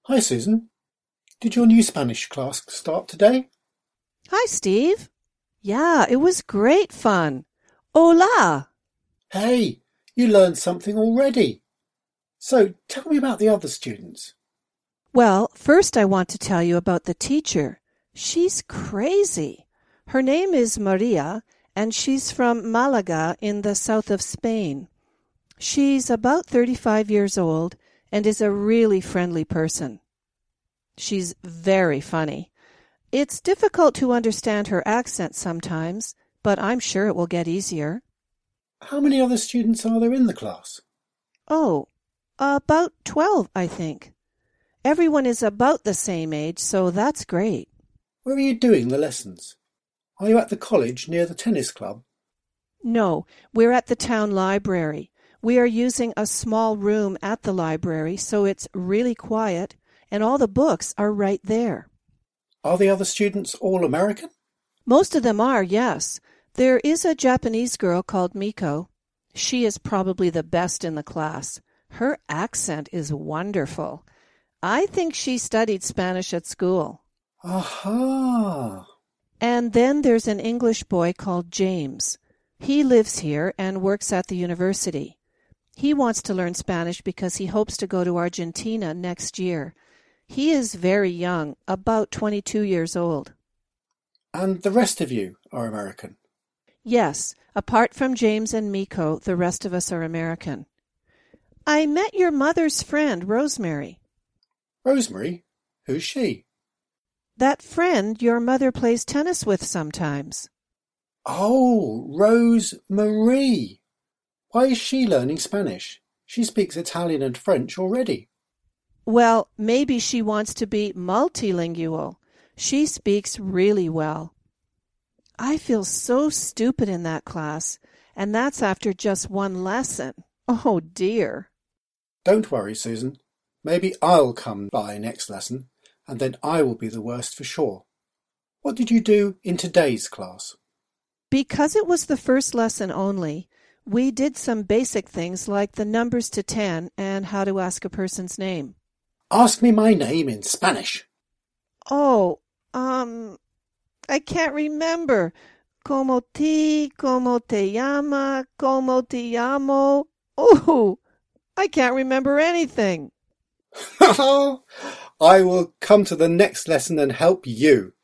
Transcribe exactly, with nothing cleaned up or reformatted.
Hi, Susan. Did your new Spanish class start today? Hi, Steve. Yeah, it was great fun. Hola! Hey, you learned something already. So, tell me about the other students. Well, first I want to tell you about the teacher. She's crazy. Her name is Maria, and she's from Malaga in the south of Spain. She's about thirty-five years old and is a really friendly person. She's very funny. It's difficult to understand her accent sometimes, but I'm sure it will get easier. How many other students are there in the class? Oh, about twelve, I think. Everyone is about the same age, so that's great. Where are you doing the lessons? Are you at the college near the tennis club? No, we're at the town library. We are using a small room at the library, so it's really quiet, and all the books are right there. Are the other students all American? Most of them are, yes. There is a Japanese girl called Miko. She is probably the best in the class. Her accent is wonderful. I think she studied Spanish at school. Aha! And then there's an English boy called James. He lives here and works at the university. He wants to learn Spanish because he hopes to go to Argentina next year. He is very young, about twenty-two years old. And the rest of you are American? Yes, apart from James and Miko, the rest of us are American. I met your mother's friend, Rosemary. Rosemary? Who's she? That friend your mother plays tennis with sometimes. Oh, Rose Marie. Why is she learning Spanish? She speaks Italian and French already. Well, maybe she wants to be multilingual. She speaks really well. I feel so stupid in that class, and that's after just one lesson. Oh, dear. Don't worry, Susan. Maybe I'll come by next lesson, and then I will be the worst for sure. What did you do in today's class? Because it was the first lesson only, we did some basic things like the numbers to ten and how to ask a person's name. Ask me my name in Spanish. Oh, um, I can't remember. Como ti, como te llama, como te llamo. Oh, I can't remember anything. I will come to the next lesson and help you.